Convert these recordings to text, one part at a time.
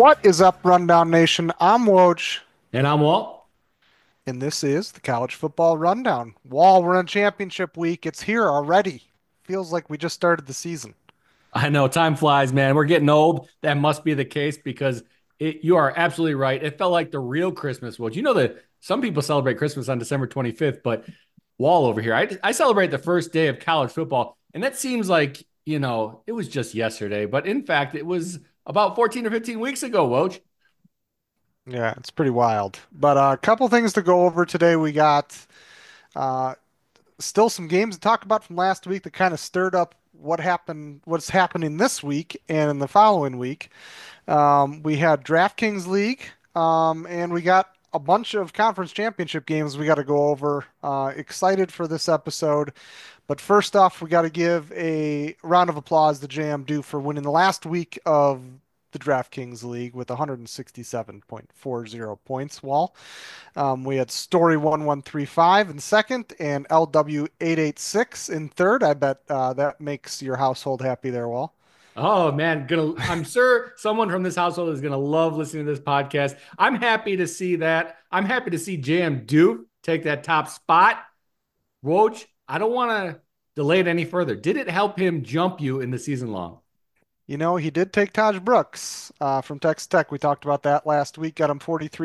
What is up, Rundown Nation? I'm Woj, And I'm Walt. and this is the College Football Rundown. Wall, we're in championship week. It's here already. Feels like we just started the season. I know time flies, man. We're getting old. That must be the case because you are absolutely right. It felt like the real Christmas. Well, you know that some people celebrate Christmas on December 25th, but Wall over here, I celebrate the first day of college football. And that seems like, it was just yesterday. But in fact, it was about 14 or 15 weeks ago, Woj. Yeah, it's pretty wild. But a couple things to go over today. We got uh, still some games to talk about from last week that kind of stirred up what's happening this week and in the following week. We had DraftKings League, and we got a bunch of conference championship games we got to go over. Excited for this episode. But first off, we got to give a round of applause to JM Do for winning the last week of the DraftKings League with 167.40 points. Wall. We had Story 1135 in second and LW 886 in third. I bet that makes your household happy there, Wall. Oh man, I'm sure someone from this household is gonna love listening to this podcast. I'm happy to see that. I'm happy to see JM Duke take that top spot. Woj, I don't want to delay it any further. Did it help him jump you in the season long? You know, he did take Taj Brooks from Texas Tech. We talked about that last week. Got him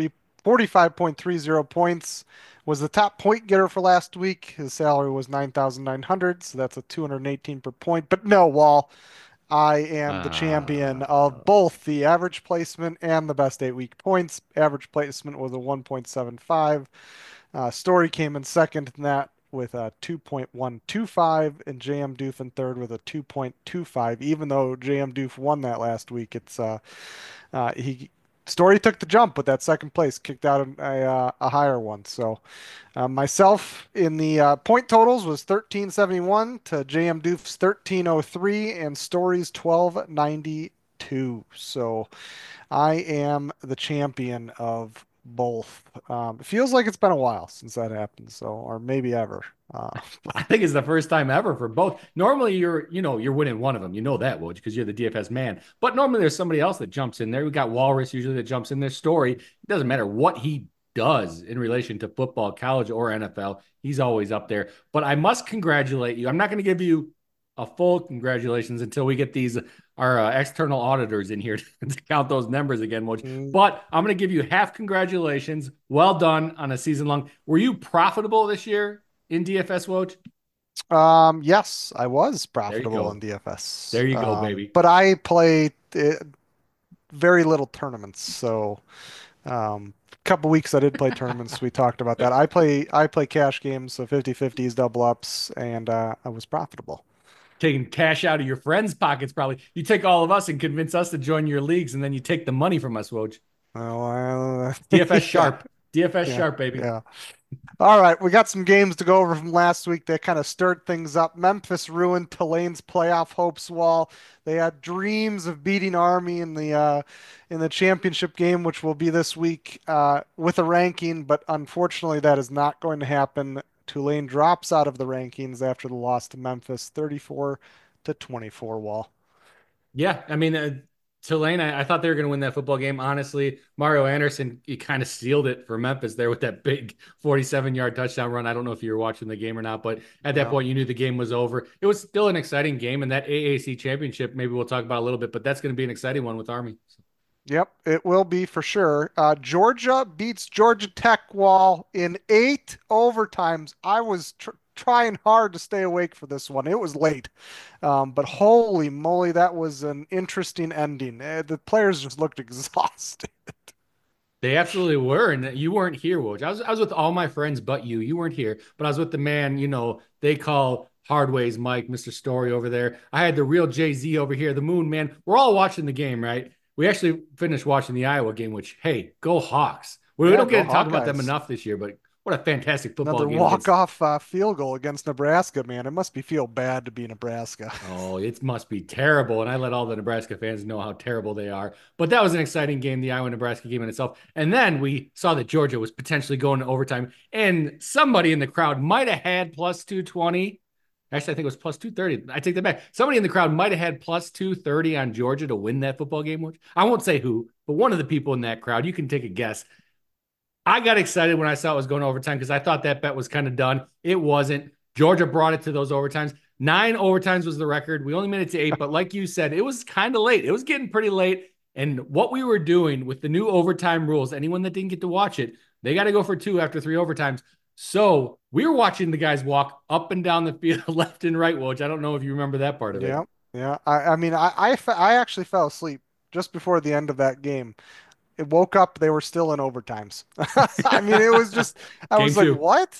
45.30 points. Was the top point getter for last week. His salary was 9,900, so that's a 218 per point. But no, Wall, I am the champion of Uh, both the average placement and the best 8 week points. Average placement was a 1.75. Story came in second in that with a 2.125, and JM Doof in third with a 2.25. Even though JM Doof won that last week, it's he Story took the jump with that second place, kicked out a higher one. So myself in the point totals was 1371 to JM Doof's 1303 and Story's 1292. So I am the champion of both. It feels like it's been a while since that happened, so or maybe ever. Uh, I think it's the first time ever for both. Normally, you're winning one of them. You know that, Woj, because you're the DFS man. But normally, there's somebody else that jumps in there. We got Walrus usually that jumps in their story. It doesn't matter what he does in relation to football, college, or NFL. He's always up there. But I must congratulate you. I'm not going to give you a full congratulations until we get these our external auditors in here to count those numbers again, Woj. mm, But I'm going to give you half congratulations. Well done on a season long. Were you profitable this year in DFS, Woj? yes, I was There you profitable in go. DFS, There you go, baby. but I play very little tournaments. So, a couple weeks I did play tournaments. We talked about that. I play cash games, so 50/50s, double ups, and I was profitable. Taking cash out of your friends' pockets, probably. You take all of us and convince us to join your leagues, and then you take the money from us, Woj. Well, DFS yeah, sharp. DFS yeah, sharp, baby. yeah. All right, we got some games to go over from last week that kind of stirred things up. Memphis ruined Tulane's playoff hopes. Wall. They had dreams of beating Army in the championship game, which will be this week with a ranking, but unfortunately, that is not going to happen. Tulane drops out of the rankings after the loss to Memphis, 34 to 24. Wall. Yeah, I mean, Tulane, I thought they were going to win that football game. Honestly, Mario Anderson, he kind of sealed it for Memphis there with that big 47-yard touchdown run. I don't know if you were watching the game or not, but at that No. point, you knew the game was over. It was still an exciting game, and that AAC championship, maybe we'll talk about a little bit, but that's going to be an exciting one with Army. Yep, it will be for sure. Georgia beats Georgia Tech Wall in 8 overtimes. I was trying hard to stay awake for this one. It was late, but holy moly, that was an interesting ending. The players just looked exhausted. They absolutely were, and you weren't here, Woj. I was with all my friends but you. You weren't here, but I was with the man, they call Hardways Mike, Mr. Story over there. I had the real Jay-Z over here, the Moon Man. We're all watching the game, right? We actually finished watching the Iowa game, which, hey, go Hawks. We Yeah, don't go get to talk about them Hawkeyes. enough this year, but what a fantastic football Another game against. walk-off field goal against Nebraska, man. It must be feel bad to be Nebraska. Oh, it must be terrible. And I let all the Nebraska fans know how terrible they are. But that was an exciting game, the Iowa Nebraska game in itself. And then we saw that Georgia was potentially going to overtime. And somebody in the crowd might have had plus 220. Actually, I think it was plus 230. I take that back. Somebody in the crowd might have had plus 230 on Georgia to win that football game. Which I won't say who, but one of the people in that crowd, you can take a guess. I got excited when I saw it was going to overtime because I thought that bet was kind of done. It wasn't. Georgia brought it to those overtimes. 9 overtimes was the record. We only made it to 8, but like you said, it was kind of late. It was getting pretty late. And what we were doing with the new overtime rules, anyone that didn't get to watch it, they got to go for 2 after 3 overtimes. So we were watching the guys walk up and down the field, left and right, which I don't know if you remember that part of it. Yeah, yeah. I mean, I actually fell asleep just before the end of that game. It woke up, they were still in overtimes. I mean, it was just, I Game was like, two. what?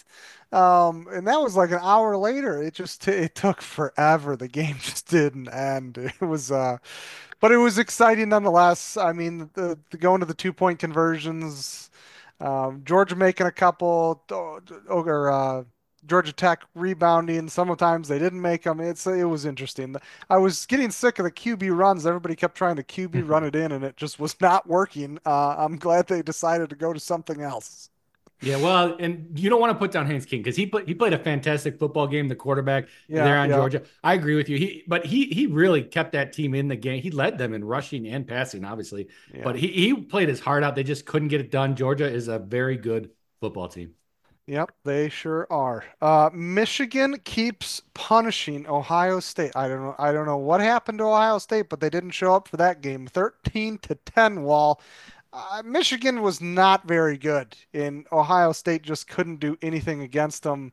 And that was like an hour later. It took forever. The game just didn't end. It was, but it was exciting nonetheless. I mean, the going to the 2 point conversions, Georgia making a couple, or Georgia Tech rebounding. Sometimes they didn't make them. It was interesting. I was getting sick of the QB runs. Everybody kept trying to QB run it in, and it just was not working. I'm glad they decided to go to something else. Yeah, well, and you don't want to put down Haynes King because he played a fantastic football game, the quarterback Yeah, there on yeah, Georgia. I agree with you. He really kept that team in the game. He led them in rushing and passing, obviously, but yeah. he played his heart out. They just couldn't get it done. Georgia is a very good football team. Yep, they sure are. Michigan keeps punishing Ohio State. I don't know what happened to Ohio State, but they didn't show up for that game. 13-10 wall. Michigan was not very good, and Ohio State just couldn't do anything against them.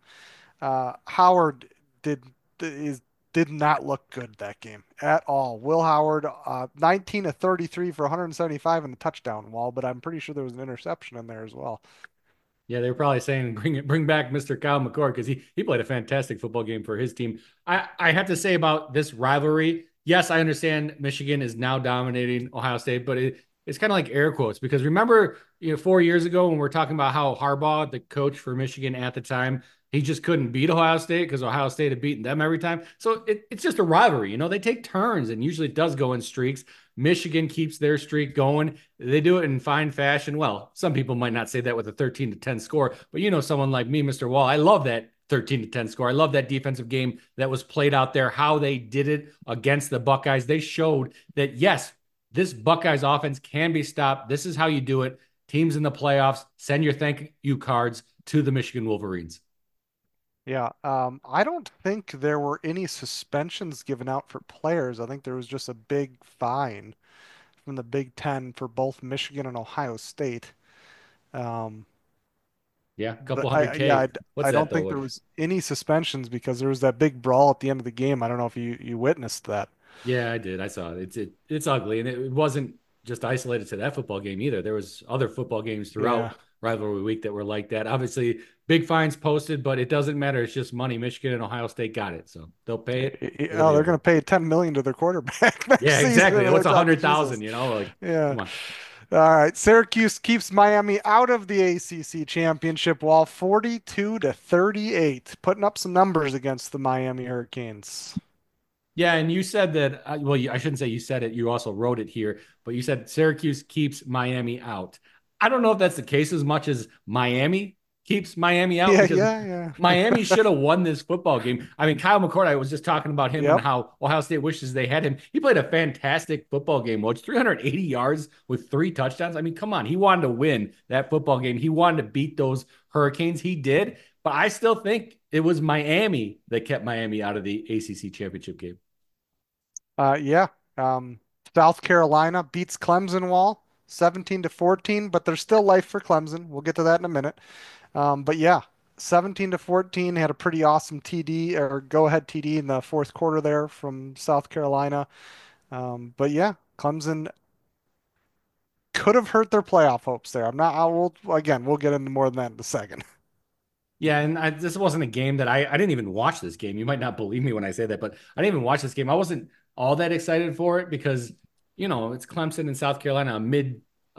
Howard did is did not look good that game at all. Will Howard, 19 to 33 for 175 in the touchdown wall, but I'm pretty sure there was an interception in there as well. Yeah, they were probably saying bring back Mr. Kyle McCord because he played a fantastic football game for his team. I have to say about this rivalry. Yes, I understand Michigan is now dominating Ohio State, but it's kind of like air quotes because remember, 4 years ago when we are talking about how Harbaugh, the coach for Michigan at the time, he just couldn't beat Ohio State because Ohio State had beaten them every time. So it's just a rivalry. They take turns and usually it does go in streaks. Michigan keeps their streak going. They do it in fine fashion. Well, some people might not say that with a 13-10 score, but someone like me, Mr. Wall, I love that 13-10 score. I love that defensive game that was played out there, how they did it against the Buckeyes. They showed that, yes, this Buckeyes offense can be stopped. This is how you do it. Teams in the playoffs, send your thank you cards to the Michigan Wolverines. Yeah, I don't think there were any suspensions given out for players. I think there was just a big fine from the Big Ten for both Michigan and Ohio State. Um, Yeah, a but couple hundred K. I What's that don't think though? there was any suspensions because there was that big brawl at the end of the game. I don't know if you witnessed that. Yeah, I did. I saw it. It's ugly, and it wasn't just isolated to that football game either. There was other football games Yeah. throughout rivalry week that were like that. Obviously, big fines posted, but it doesn't matter. It's just money. Michigan and Ohio State got it, so they'll pay it. It'll Oh, be they're going over. to pay 10 million to their quarterback next Yeah, season. exactly. What's Which, a I mean, hundred Jesus. thousand? Like, Yeah. come on. All right. Syracuse keeps Miami out of the ACC championship wall 42-38, putting up some numbers against the Miami Hurricanes. Yeah, and you said that. Well, I shouldn't say you said it. You also wrote it here, but you said Syracuse keeps Miami out. I don't know if that's the case as much as Miami keeps Miami out Yeah, because yeah, yeah. Miami should have won this football game. I mean, Kyle McCord, I was just talking about him and Yep. how Ohio State wishes they had him. He played a fantastic football game, Woj, 380 yards with 3 touchdowns. I mean, come on. He wanted to win that football game. He wanted to beat those Hurricanes. He did, but I still think it was Miami that kept Miami out of the ACC championship game. Yeah. Um, South Carolina beats Clemson wall 17-14, but there's still life for Clemson. We'll get to that in a minute. But yeah, 17-14 had a pretty awesome TD or go ahead TD in the fourth quarter there from South Carolina. But yeah, Clemson could have hurt their playoff hopes there. I'm not, I will, again, we'll get into more than that in a second. Yeah, and this wasn't a game that I didn't even watch this game. You might not believe me when I say that, but I didn't even watch this game. I wasn't all that excited for it because it's Clemson and South Carolina, a mid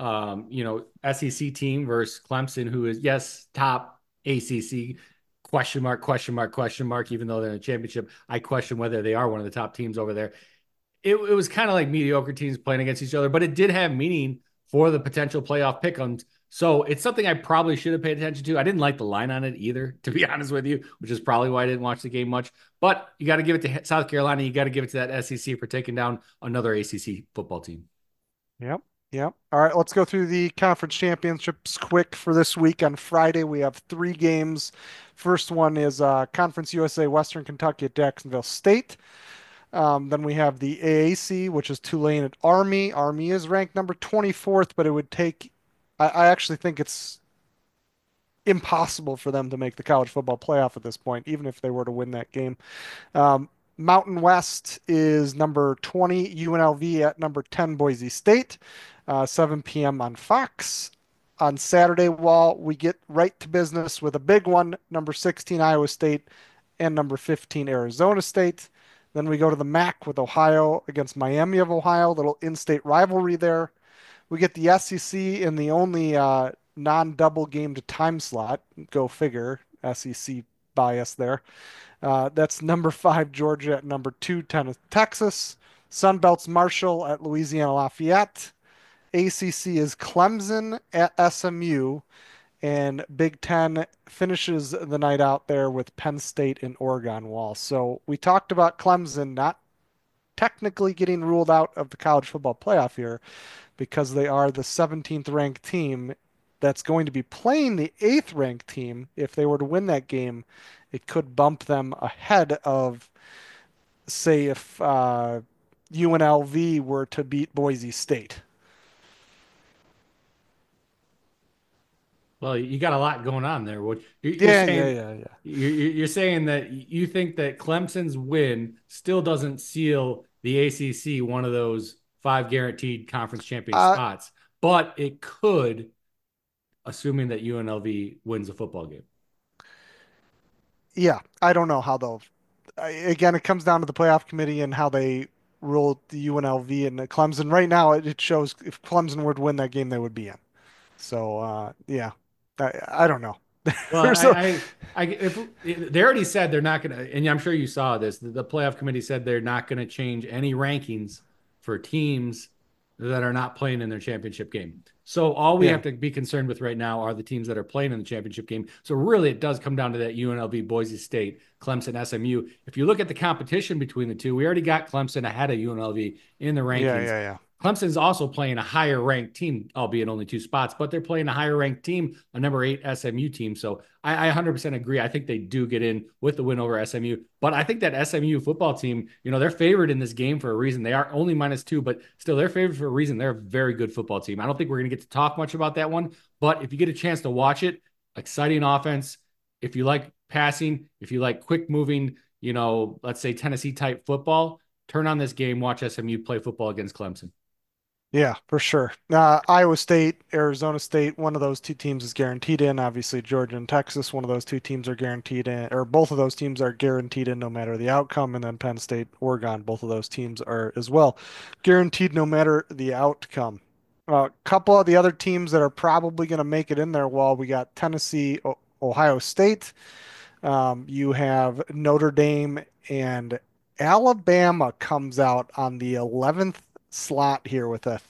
SEC team versus Clemson, who is yes top ACC question mark question mark question mark. Even though they're in the championship, I question whether they are one of the top teams over there. It was kind of like mediocre teams playing against each other, but it did have meaning for the potential playoff pick'ems So it's something I probably should have paid attention to. I didn't like the line on it either, to be honest with you, which is probably why I didn't watch the game much. But you got to give it to South Carolina. You got to give it to that SEC for taking down another ACC football team. Yep. Yep. All right, let's go through the conference championships quick for this week. On Friday, we have three games. First one is Conference USA Western Kentucky at Jacksonville State. Then we have the AAC, which is Tulane at Army. Army is ranked number 24th, but it would take, I actually think it's impossible for them to make the college football playoff at this point, even if they were to win that game. Um, Mountain West is number 20, UNLV at number 10, Boise State, 7 p.m. on Fox. On Saturday, while we get right to business with a big one, number 16, Iowa State, and number 15, Arizona State. Then we go to the MAC with Ohio against Miami of Ohio, little in-state rivalry there. We get the SEC in the only non-double gamed time slot. Go figure, SEC bias there. That's number 5, Georgia at number 2, Texas. Sunbelt's Marshall at Louisiana Lafayette. ACC is Clemson at SMU. And Big Ten finishes the night out there with Penn State and Oregon Wall. So we talked about Clemson not technically getting ruled out of the college football playoff here because they are the 17th ranked team that's going to be playing the 8th ranked team. If they were to win that game, it could bump them ahead of, say, if UNLV were to beat Boise State. Well, you got a lot going on there. What you're Yeah, yeah, saying, yeah, yeah. you're saying that you think that Clemson's win still doesn't seal the ACC one of those five guaranteed conference champion Uh, spots, but it could, assuming that UNLV wins a football game. yeah, I don't know how they'll. Again, it comes down to the playoff committee and how they rule the UNLV and the Clemson. Right now, it shows if Clemson were to win that game, they would be in. So, yeah, I don't know. Well, There's a, if they already said they're not going to, and I'm sure you saw this, the playoff committee said they're not going to change any rankings for teams that are not playing in their championship game. So all we yeah, have to be concerned with right now are the teams that are playing in the championship game. So really, it does come down to that UNLV, Boise State, Clemson, SMU. If you look at the competition between the two, we already got Clemson ahead of UNLV in the yeah, rankings. yeah, yeah. Clemson's also playing a higher ranked team, albeit only two spots, but they're playing a higher ranked team, a number 8 SMU team. So I 100% agree. I think they do get in with the win over SMU. But I think that SMU football team, they're favored in this game for a reason. They are only -2, but still they're favored for a reason. They're a very good football team. I don't think we're going to get to talk much about that one. But if you get a chance to watch it, exciting offense. If you like passing, if you like quick moving, let's say Tennessee type football, turn on this game, watch SMU play football against Clemson. Yeah, for sure. Iowa State, Arizona State, one of those two teams is guaranteed in. Obviously, Georgia and Texas, one of those two teams are guaranteed in, or both of those teams are guaranteed in no matter the outcome. And then Penn State, Oregon, both of those teams are as well guaranteed no matter the outcome. A couple of the other teams that are probably going to make it in there, while we got Tennessee, Ohio State, you have Notre Dame and Alabama comes out on the 11th slot here with a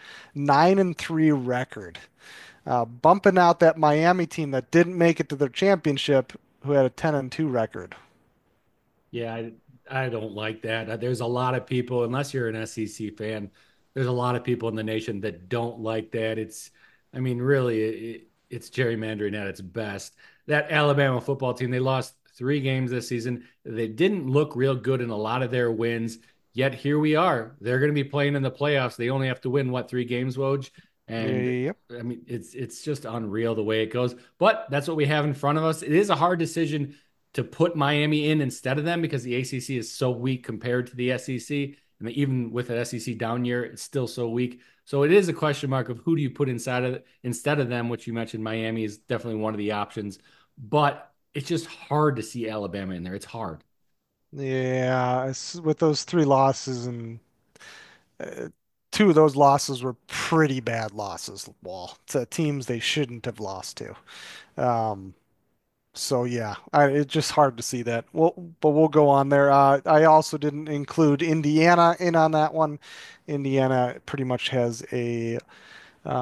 9-3 record, bumping out that Miami team that didn't make it to their championship, who had a 10-2 record. Yeah, I don't like that. There's a lot of people, unless you're an SEC fan, there's a lot of people in the nation that don't like that. I mean, really, it's gerrymandering at its best. That Alabama football team, they lost 3 games this season. They didn't look real good in a lot of their wins. Yet here we are. They're going to be playing in the playoffs. They only have to win what 3 games, Woj? And Yep. I mean, it's just unreal the way it goes. But that's what we have in front of us. It is a hard decision to put Miami in instead of them because the ACC is so weak compared to the SEC. And even with an SEC down year, it's still so weak. So it is a question mark of who do you put instead of them, which you mentioned Miami is definitely one of the options. But it's just hard to see Alabama in there. It's hard. Yeah, with those three losses and uh, two of those losses were pretty bad losses, Wall, to teams they shouldn't have lost to. Um, So yeah, it's just hard to see that. Well, but we'll go on there. I also didn't include Indiana in on that one. Indiana pretty much has a uh,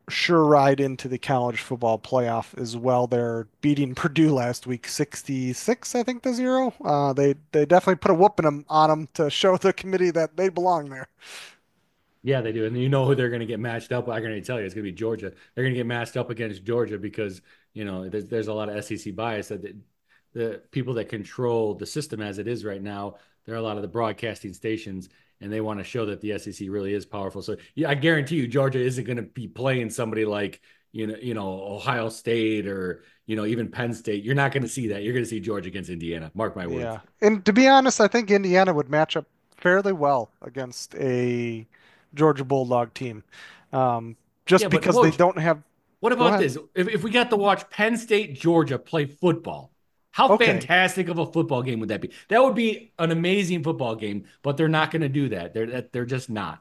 sure ride into the college football playoff as well. They're beating Purdue last week, 66, I think, to 0. They definitely put a whooping on them to show the committee that they belong there. Yeah, they do. And you know who they're going to get matched up. I'm going to tell you, it's going to be Georgia. They're going to get matched up against Georgia because, there's a lot of SEC bias that the people that control the system as it is right now, there are a lot of the broadcasting stations, and they want to show that the SEC really is powerful. So, yeah, I guarantee you, Georgia isn't going to be playing somebody like, Ohio State or, even Penn State. You're not going to see that. You're going to see Georgia against Indiana. Mark my words. Yeah. And to be honest, I think Indiana would match up fairly well against a Georgia Bulldog team. Um, Yeah, just but because they Woj, don't have, what go about ahead. this? If we got to watch Penn State, Georgia play football, how Okay. fantastic of a football game would that be? That would be an amazing football game, but they're not going to do that. They're just not.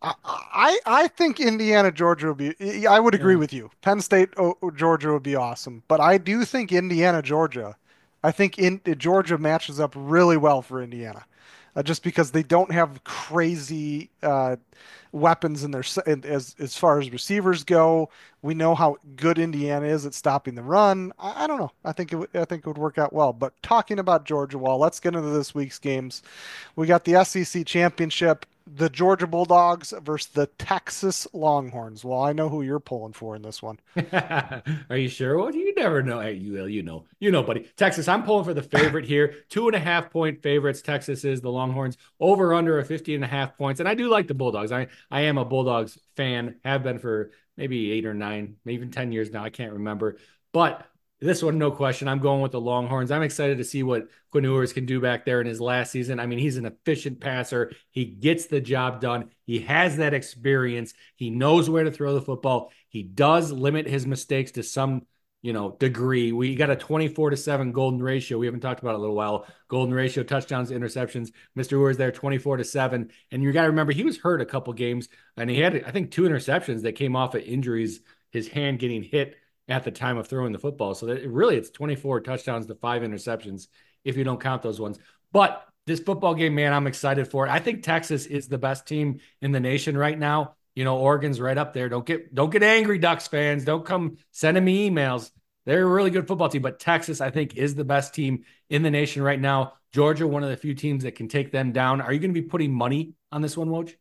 I think Indiana Georgia would be. I would agree Yeah. with you. Penn State Georgia would be awesome, but I do think Indiana Georgia. I think in Georgia matches up really well for Indiana, just because they don't have crazy weapons in their as far as receivers go. We know how good Indiana is at stopping the run. I don't know. I think it would work out well. But talking about Georgia, well, let's get into this week's games. We got the SEC championship, the Georgia Bulldogs versus the Texas Longhorns. Well, I know who you're pulling for in this one. Are you sure? Well, you never know. Hey, buddy. Texas, I'm pulling for the favorite here. 2.5 point favorites. Texas is the Longhorns over under a 50.5 points. And I do like the Bulldogs. I am a Bulldogs fan, have been for maybe 8 or 9, maybe even 10 years now. I can't remember. But this one, no question. I'm going with the Longhorns. I'm excited to see what Quinn Ewers can do back there in his last season. I mean, he's an efficient passer. He gets the job done. He has that experience. He knows where to throw the football. He does limit his mistakes to some, degree. We got a 24-7 golden ratio. We haven't talked about it in a little while. Golden ratio, touchdowns, interceptions. Mr. Ewers there, 24-7. And you got to remember, he was hurt a couple games, and he had, I think, 2 interceptions that came off of injuries, his hand getting hit at the time of throwing the football. So that really it's 24 touchdowns to 5 interceptions if you don't count those ones. But this football game, man, I'm excited for it. I think Texas is the best team in the nation right now. Oregon's right up there. Don't get angry, Ducks fans. Don't come sending me emails. They're a really good football team, but Texas, I think, is the best team in the nation right now. Georgia, one of the few teams that can take them down. Are you going to be putting money on this one, Woj?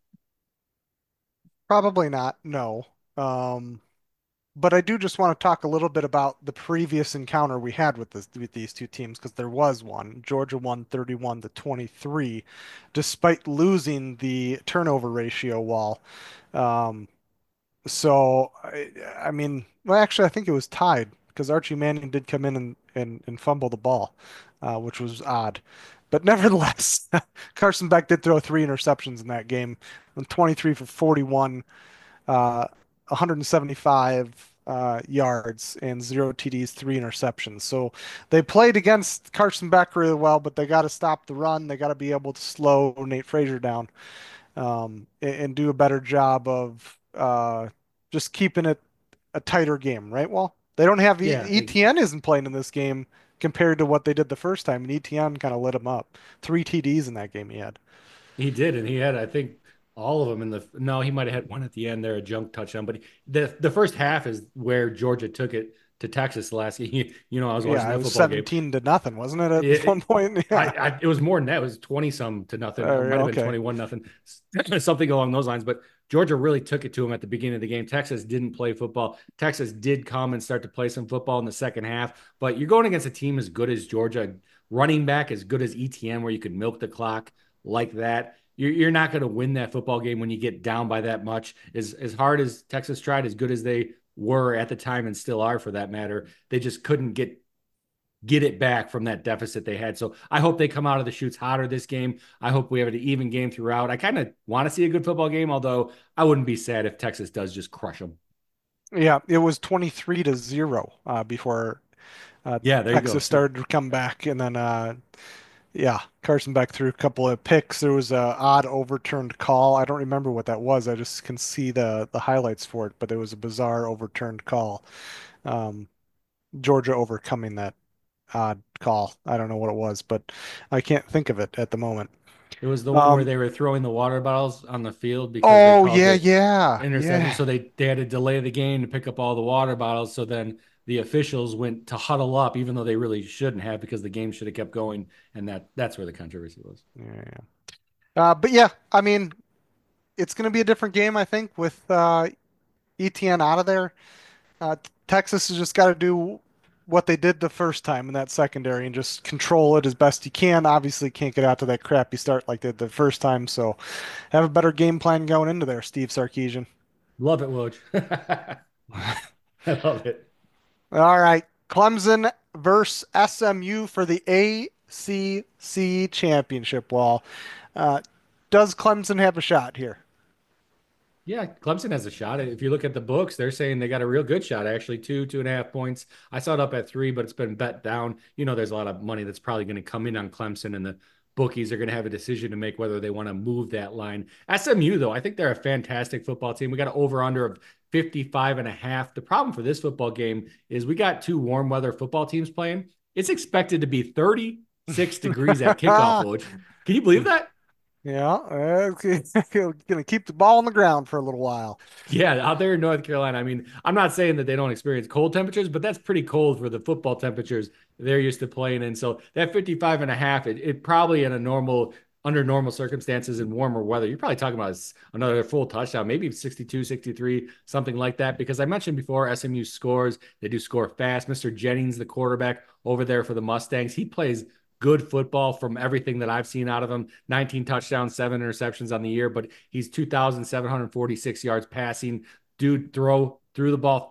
Probably not, no. Um, but I do just want to talk a little bit about the previous encounter we had with these two teams because there was one. Georgia won 31 to 23, despite losing the turnover ratio wall. Um, I mean, well, actually, I think it was tied because Archie Manning did come in and fumble the ball, which was odd. But nevertheless, Carson Beck did throw 3 interceptions in that game, 23 for 41, 175 yards and 0 TDs, 3 interceptions. So they played against Carson Beck really well, but they got to stop the run. They got to be able to slow Nate Frazier down and do a better job of just keeping it a tighter game, right? Well, they don't have Yeah, ETN isn't playing in this game compared to what they did the first time, and ETN kind of lit him up. 3 TDs in that game he had. he did, and he had, I think, all of them in the. No, he might have had one at the end there, a junk touchdown. But the first half is where Georgia took it to Texas last. I was watching Yeah, it that was football game. 17 to nothing, wasn't it, at one It, point? Yeah. it was more than that. It was 20 some to nothing. It might have been Okay. 21-0, something along those lines. But Georgia really took it to him at the beginning of the game. Texas didn't play football. Texas did come and start to play some football in the second half. But you're going against a team as good as Georgia, running back as good as ETN, where you could milk the clock like that. You're not going to win that football game when you get down by that much. As hard as Texas tried, as good as they were at the time and still are for that matter, they just couldn't get it back from that deficit they had. So I hope they come out of the chutes hotter this game. I hope we have an even game throughout. I kind of want to see a good football game, although I wouldn't be sad if Texas does just crush them. Yeah, it was 23 to 0 before Yeah, there you go. Texas started to come back, and then yeah, Carson Beck threw a couple of picks. There was a odd overturned call. I don't remember what that was. I just can see the highlights for it, but it was a bizarre overturned call. Um, Georgia overcoming that odd call. I don't know what it was, but I can't think of it at the moment. It was the one where Um, they were throwing the water bottles on the field because they oh called yeah, it yeah, interception. yeah, So they had to delay the game to pick up all the water bottles. So then the officials went to huddle up, even though they really shouldn't have, because the game should have kept going. And that's where the controversy was. yeah. But yeah, I mean, it's going to be a different game, I think, with ETN out of there. Texas has just got to do what they did the first time in that secondary and just control it as best you can. Obviously, can't get out to that crappy start like they did the first time. So have a better game plan going into there, Steve Sarkisian. Love it, Woj. I love it. All right, Clemson versus SMU for the ACC championship. Well, uh, does Clemson have a shot here? Yeah, Clemson has a shot. If you look at the books, they're saying they got a real good shot, actually, 2.5 points. I saw it up at 3, but it's been bet down. There's a lot of money that's probably going to come in on Clemson, and the bookies are going to have a decision to make whether they want to move that line. SMU, though, I think they're a fantastic football team. We got an over under of 55.5. The problem for this football game is we got two warm weather football teams playing. It's expected to be 36 degrees at kickoff, Woj. Can you believe that? Yeah, gonna keep the ball on the ground for a little while. Yeah, out there in North Carolina. I mean, I'm not saying that they don't experience cold temperatures, but that's pretty cold for the football temperatures they're used to playing in. So that 55 and a half, it probably in a under normal circumstances in warmer weather, you're probably talking about another full touchdown, maybe 62, 63, something like that. Because I mentioned before, SMU scores, they do score fast. Mr. Jennings, the quarterback over there for the Mustangs, he plays good football from everything that I've seen out of him. 19 touchdowns, 7 interceptions on the year, but he's 2,746 yards passing. Dude, threw the ball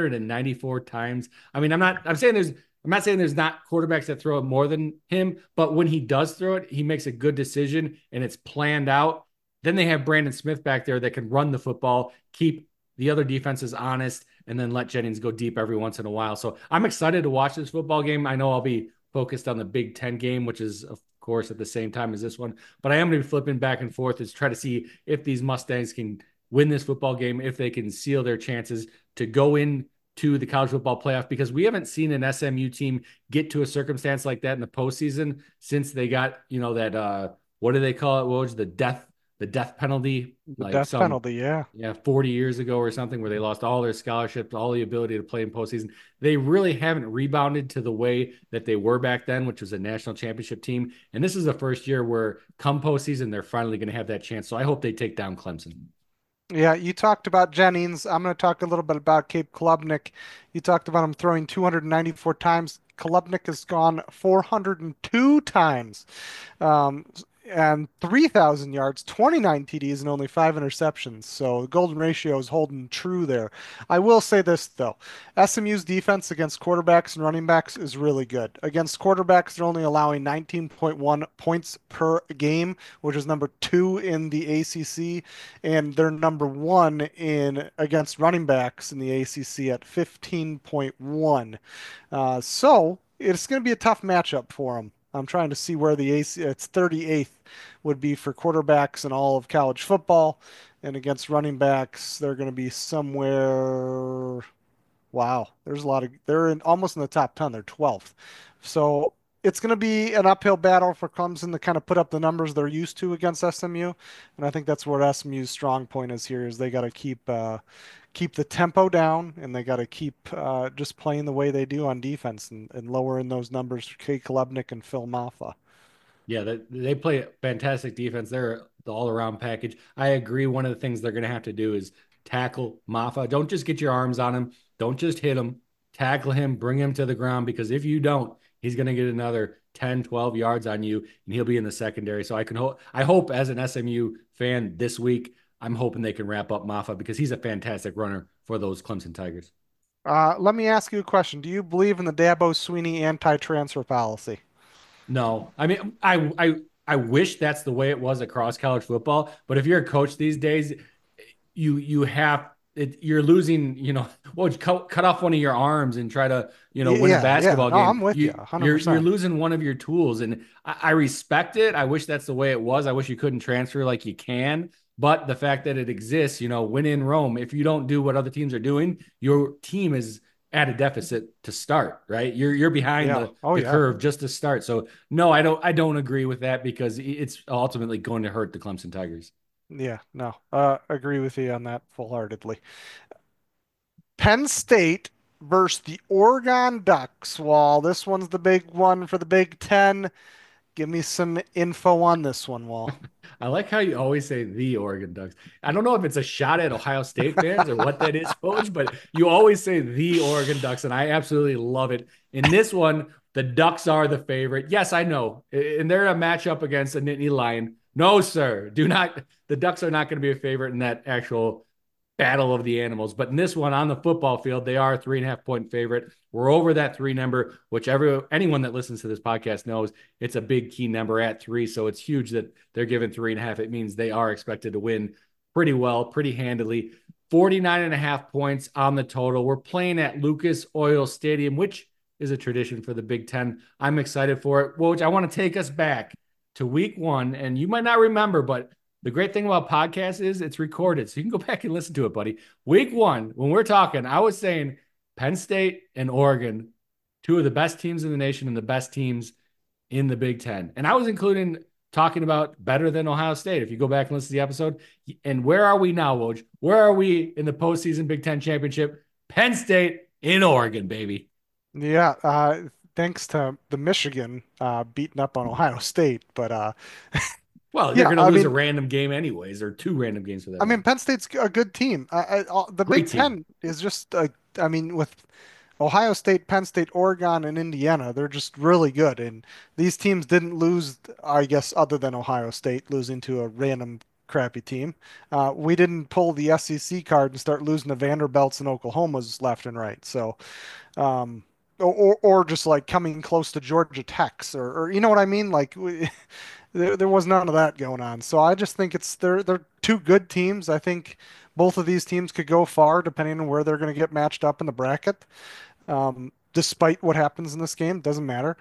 294 times. I mean, I'm not saying there's not quarterbacks that throw it more than him, but when he does throw it, he makes a good decision and it's planned out. Then they have Brandon Smith back there that can run the football, keep the other defenses honest, and then let Jennings go deep every once in a while. So I'm excited to watch this football game. I know I'll be focused on the Big Ten game, which is, of course, at the same time as this one. But I am going to be flipping back and forth to try to see if these Mustangs can win this football game, if they can seal their chances to go in to the college football playoff, because we haven't seen an SMU team get to a circumstance like that in the postseason since they got, that what do they call it, Woj? The death penalty, The like death some penalty, yeah. 40 years ago or something, where they lost all their scholarships, all the ability to play in postseason. They really haven't rebounded to the way that they were back then, which was a national championship team. And this is the first year where come postseason, they're finally going to have that chance. So I hope they take down Clemson. Yeah, you talked about Jennings. I'm going to talk a little bit about Cape Klubnik. You talked about him throwing 294 times. Klubnik has gone 402 times. Um, and 3,000 yards, 29 TDs, and only 5 interceptions. So the golden ratio is holding true there. I will say this, though. SMU's defense against quarterbacks and running backs is really good. Against quarterbacks, they're only allowing 19.1 points per game, which is number two in the ACC, and they're number one in against running backs in the ACC at 15.1. So it's going to be a tough matchup for them. I'm trying to see where the AC, it's 38th would be for quarterbacks in all of college football. And against running backs, they're going to be somewhere. Wow, there's a lot of, they're in almost in the top 10. They're 12th. So it's going to be an uphill battle for Clemson to kind of put up the numbers they're used to against SMU. And I think that's where SMU's strong point is here is they got to keep the tempo down and they got to keep just playing the way they do on defense and lowering those numbers for Kay Klubnik and Phil Maffa. Yeah, they play fantastic defense. They're the all around package. I agree. One of the things they're going to have to do is tackle Maffa. Don't just get your arms on him. Don't just hit him. Tackle him, bring him to the ground, because if you don't, he's going to get another 10, 12 yards on you and he'll be in the secondary. So I hope as an SMU fan this week, I'm hoping they can wrap up Maffa because he's a fantastic runner for those Clemson Tigers. Let me ask you a question. Do you believe in the Dabo Sweeney anti-transfer policy? No, I mean, I wish that's the way it was across college football. But if you're a coach these days, you have it. You're losing. Well, cut off one of your arms and try to win a Yeah. basketball No, I'm game. with you You you're 100%. losing one of your tools, and I respect it. I wish that's the way it was. I wish you couldn't transfer like you can. But the fact that it exists, win in Rome. If you don't do what other teams are doing, your team is at a deficit to start, right? You're behind Yeah. Oh the yeah. curve just to start. So no, I don't agree with that because it's ultimately going to hurt the Clemson Tigers. Yeah. No. Agree with you on that full-heartedly. Penn State versus the Oregon Ducks. Wall. This one's the big one for the Big Ten. Give me some info on this one, Wall. I like how you always say the Oregon Ducks. I don't know if it's a shot at Ohio State fans or what that is, coach, but you always say the Oregon Ducks, and I absolutely love it. In this one, the Ducks are the favorite. Yes, I know. And they're a matchup against a Nittany Lion. No, sir. Do not. The Ducks are not going to be a favorite in that actual battle of the animals. But in this one on the football field, they are a 3.5 point favorite. We're over that three number, which anyone that listens to this podcast knows it's a big key number at three. So it's huge that they're given 3.5. It means they are expected to win pretty well, pretty handily. 49.5 points on the total. We're playing at Lucas Oil Stadium, which is a tradition for the Big Ten. I'm excited for it. Woj, I want to take us back to week one. And you might not remember, but the great thing about podcasts is it's recorded. So you can go back and listen to it, buddy. Week one, when we're talking, I was saying Penn State and Oregon, two of the best teams in the nation and the best teams in the Big Ten. And I was including talking about better than Ohio State. If you go back and listen to the episode, and where are we now, Woj? Where are we in the postseason Big Ten championship? Penn State in Oregon, baby. Yeah. Thanks to the Michigan beating up on Ohio State, but Well, they're yeah. going to lose a random game anyways, or two random games for that I mean, matter. Penn State's a good team. The Great Big team. Ten is just, I mean, with Ohio State, Penn State, Oregon, and Indiana, they're just really good. And these teams didn't lose, I guess, other than Ohio State losing to a random crappy team. We didn't pull the SEC card and start losing to Vanderbilts and Oklahomas left and right. So, um, or just like coming close to Georgia Techs, or you know what I mean? Like there was none of that going on. So I just think they're two good teams. I think both of these teams could go far depending on where they're going to get matched up in the bracket. Despite what happens in this game, doesn't matter.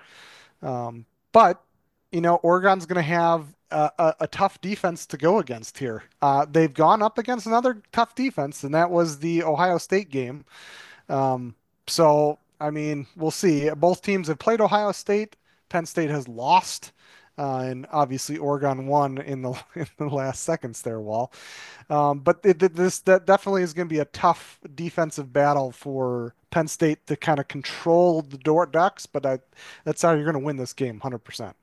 But Oregon's going to have a tough defense to go against here. They've gone up against another tough defense, and that was the Ohio State game. Um, so, I mean, we'll see. Both teams have played Ohio State. Penn State has lost, and obviously Oregon won in the in the last seconds there, Wall. But that definitely is going to be a tough defensive battle for Penn State to kind of control the Ducks. But that's how you're going to win this game, 100%.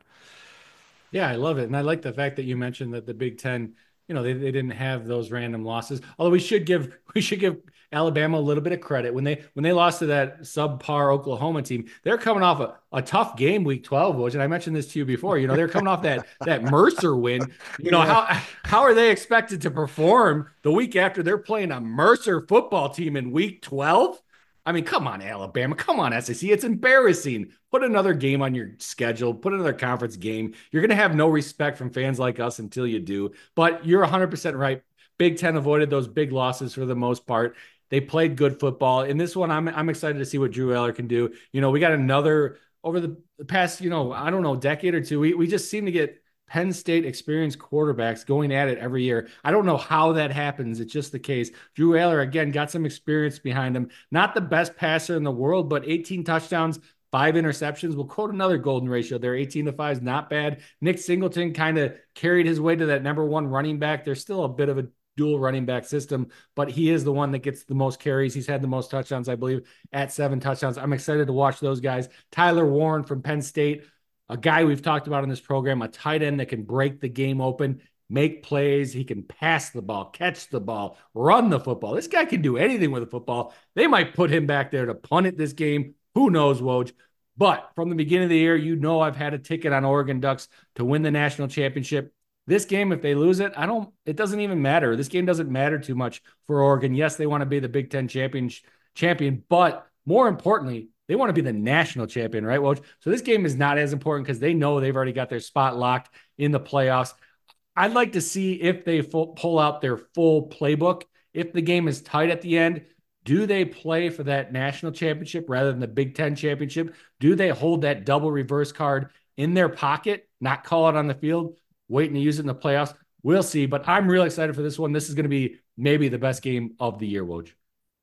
Yeah, I love it. And I like the fact that you mentioned that the Big Ten, they didn't have those random losses. Although we should give Alabama a little bit of credit. When they lost to that subpar Oklahoma team, they're coming off a tough game week 12, which, and I mentioned this to you before. They're coming off that Mercer win. Yeah. How are they expected to perform the week after they're playing a Mercer football team in week 12? I mean, come on, Alabama. Come on, SEC. It's embarrassing. Put another game on your schedule. Put another conference game. You're going to have no respect from fans like us until you do. But you're 100% right. Big Ten avoided those big losses for the most part. They played good football. In this one, I'm excited to see what Drew Eller can do. We got another over the past, I don't know, decade or two. We just seem to get Penn State experienced quarterbacks going at it every year. I don't know how that happens. It's just the case. Drew Aller, again, got some experience behind him. Not the best passer in the world, but 18 touchdowns, 5 interceptions. We'll quote another golden ratio there. 18-5 is not bad. Nick Singleton kind of carried his way to that number one running back. There's still a bit of a dual running back system, but he is the one that gets the most carries. He's had the most touchdowns, I believe, at 7 touchdowns. I'm excited to watch those guys. Tyler Warren from Penn State, a guy we've talked about in this program, a tight end that can break the game open, make plays. He can pass the ball, catch the ball, run the football. This guy can do anything with a football. They might put him back there to punt it this game. Who knows, Woj? But from the beginning of the year, I've had a ticket on Oregon Ducks to win the national championship. This game, if they lose it, it doesn't even matter. This game doesn't matter too much for Oregon. Yes, they want to be the Big Ten champion, but more importantly, they want to be the national champion, right, Woj? So this game is not as important because they know they've already got their spot locked in the playoffs. I'd like to see if they pull out their full playbook. If the game is tight at the end, do they play for that national championship rather than the Big Ten championship? Do they hold that double reverse card in their pocket, not call it on the field, waiting to use it in the playoffs? We'll see, but I'm really excited for this one. This is going to be maybe the best game of the year, Woj.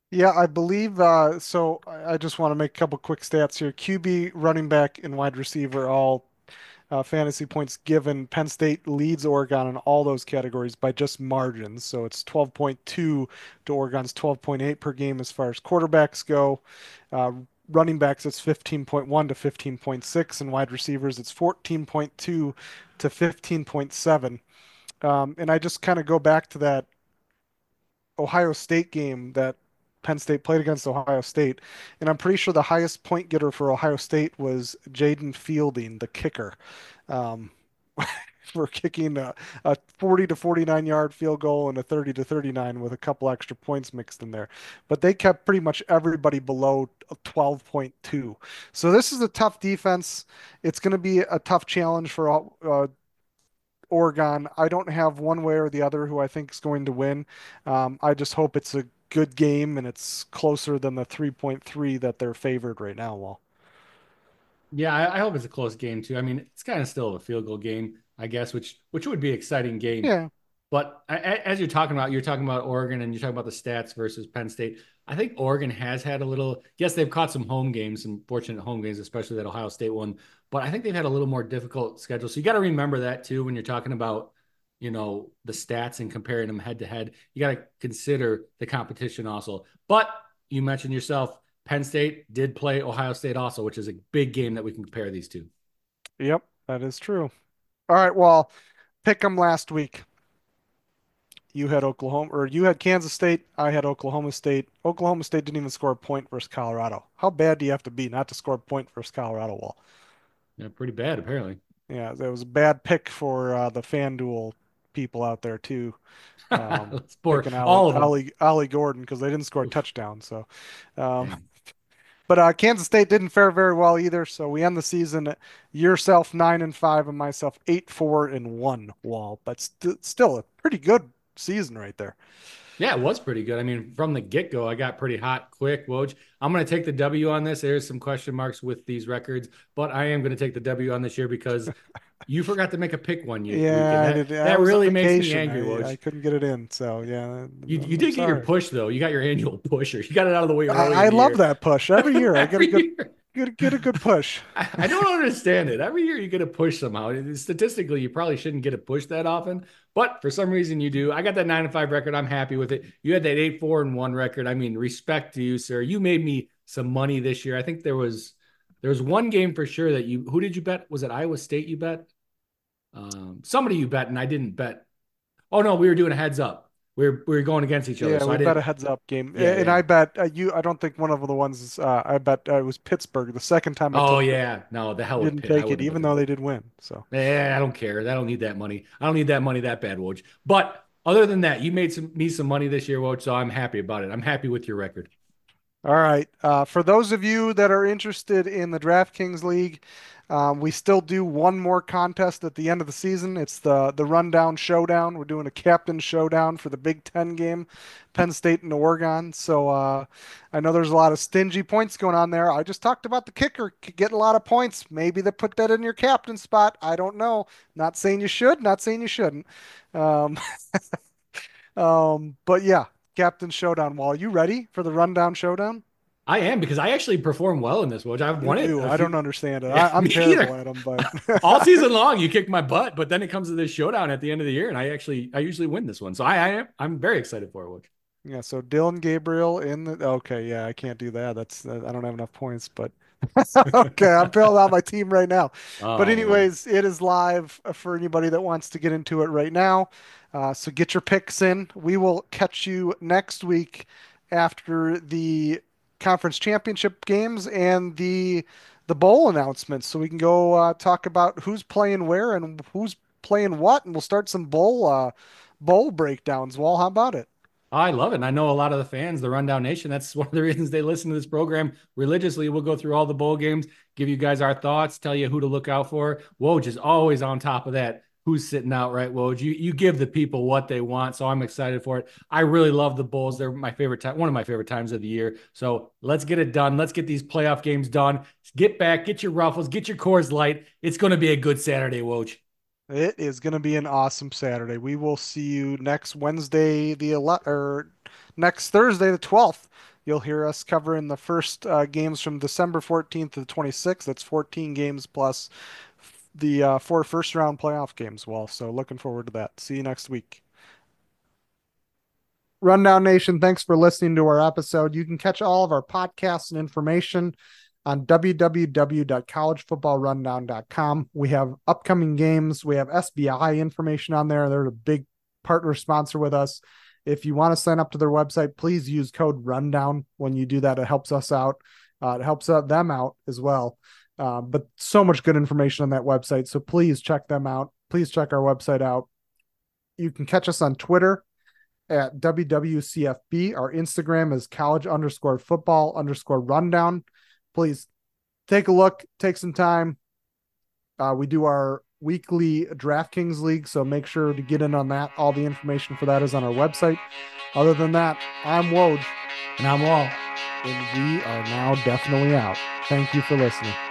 Yeah, I believe so I just want to make a couple quick stats here. QB, running back, and wide receiver all fantasy points given. Penn State leads Oregon in all those categories by just margins. So it's 12.2 to Oregon's 12.8 per game as far as quarterbacks go. Uh, Running backs, it's 15.1 to 15.6, and wide receivers, it's 14.2 to 15.7. And I just kind of go back to that Ohio State game that Penn State played against Ohio State, and I'm pretty sure the highest point getter for Ohio State was Jaden Fielding, the kicker, um, for kicking a 40 to 49 yard field goal and a 30 to 39 with a couple extra points mixed in there. But they kept pretty much everybody below 12.2. So this is a tough defense. It's going to be a tough challenge for Oregon. I don't have one way or the other who I think is going to win. I just hope it's a good game and it's closer than the 3.3 that they're favored right now. Well, Yeah, I hope it's a close game too. I mean, it's kind of still a field goal game, I guess, which would be an exciting game. yeah, But as you're talking about Oregon and you're talking about the stats versus Penn State. I think Oregon has had a little, yes, they've caught some home games, some fortunate home games, especially that Ohio State one. But I think they've had a little more difficult schedule. So you got to remember that too when you're talking about, the stats and comparing them head to head. You got to consider the competition also. But you mentioned yourself, Penn State did play Ohio State also, which is a big game that we can compare these two. yep, that is true. All right, well, pick them last week. You had Oklahoma, or you had Kansas State. I had Oklahoma State. Oklahoma State didn't even score a point versus Colorado. How bad do you have to be not to score a point versus Colorado? Well, Yeah, pretty bad apparently. yeah, that was a bad pick for the FanDuel people out there too. Let's pour Picking all of them. Ollie Gordon because they didn't score a Oof, touchdown. So, um, man. but Kansas State didn't fare very well either. So we end the season at yourself 9-5 and myself 8-4-1. Wall, but still a pretty good season right there. Yeah, it was pretty good. I mean, from the get go, I got pretty hot quick. Woj, I'm going to take the W on this. There's some question marks with these records, but I am going to take the W on this year because you forgot to make a pick week, and Yeah, I that did. I that was on really makes me vacation. angry, I Woj. couldn't get it in. So yeah, You I'm did get your sorry. push though. You got your annual pusher. You got it out of the way early I in the love year. that push every year. I get a Every good year. get a good push. I don't understand it. Every year you get a push somehow. Statistically, you probably shouldn't get a push that often, but for some reason you do. I got that 9-5 record. I'm happy with it. You had that 8-4-1 record. I mean, respect to you, sir. You made me some money this year. I think there was one game for sure that you. Who did you bet? Was it Iowa State? You bet. Somebody you bet, and I didn't bet. Oh no, we were doing a heads up. We were going against each other, Yeah, so we I bet a didn't. heads up game, Yeah, and I yeah. bet you. I don't think one of the ones I bet it was Pittsburgh. The second time I Oh took it, yeah. No, the hell with didn't Pitt. I take it, wouldn't even bet though that. they did win. So, I don't care. I don't need that money. I don't need that money that bad, Woj. But other than that, you made some money this year, Woj. So I'm happy about it. I'm happy with your record. all right. For those of you that are interested in the DraftKings League, we still do one more contest at the end of the season. It's the Rundown Showdown. We're doing a captain showdown for the Big Ten game, Penn State and Oregon. So I know there's a lot of stingy points going on there. I just talked about the kicker getting a lot of points. Maybe they put that in your captain spot. I don't know. Not saying you should. Not saying you shouldn't. Um, but yeah, captain showdown. Wall, you ready for the Rundown Showdown? I am because I actually perform well in this, Woj. I've You won it do. a I don't few. understand it. Yeah, I'm me terrible either. at them, but All season long, you kick my butt, but then it comes to this showdown at the end of the year, and I usually win this one. So I'm very excited for it, Woj. yeah. So Dylan Gabriel in the. Okay, yeah, I can't do that. That's I don't have enough points, but okay, I'm filling out my team right now. But Oh Lord. anyways, it is live for anybody that wants to get into it right now. So get your picks in. We will catch you next week after the conference championship games and the bowl announcements, so we can go talk about who's playing where and who's playing what, and we'll start some bowl breakdowns. Well, how about it? I love it. And I know a lot of the fans, the Rundown Nation, that's one of the reasons they listen to this program religiously. We'll go through all the bowl games, give you guys our thoughts, tell you who to look out for. Woj is always on top of that. Who's sitting out, right, Woj? You give the people what they want. So I'm excited for it. I really love the Bulls. They're my favorite time, one of my favorite times of the year. So let's get it done. Let's get these playoff games done. Get back, get your ruffles, get your Coors Light. It's going to be a good Saturday, Woj. It is going to be an awesome Saturday. We will see you next Wednesday, or next Thursday, the 12th, You'll hear us covering the first games from December 14th to the 26th. That's 14 games plus the four first round playoff games. Well, so looking forward to that. See you next week. Rundown Nation, thanks for listening to our episode. You can catch all of our podcasts and information on www.collegefootballrundown.com. We have upcoming games. We have SBI information on there. They're a big partner sponsor with us. If you want to sign up to their website, please use code RUNDOWN. When you do that, it helps us out. It helps them out as well. But so much good information on that website. So please check them out. Please check our website out. You can catch us on Twitter at WWCFB. Our Instagram is college_football_rundown. Please take a look, take some time. We do our weekly DraftKings League, so make sure to get in on that. All the information for that is on our website. Other than that, I'm Woj. And I'm Wall. And we are now definitely out. Thank you for listening.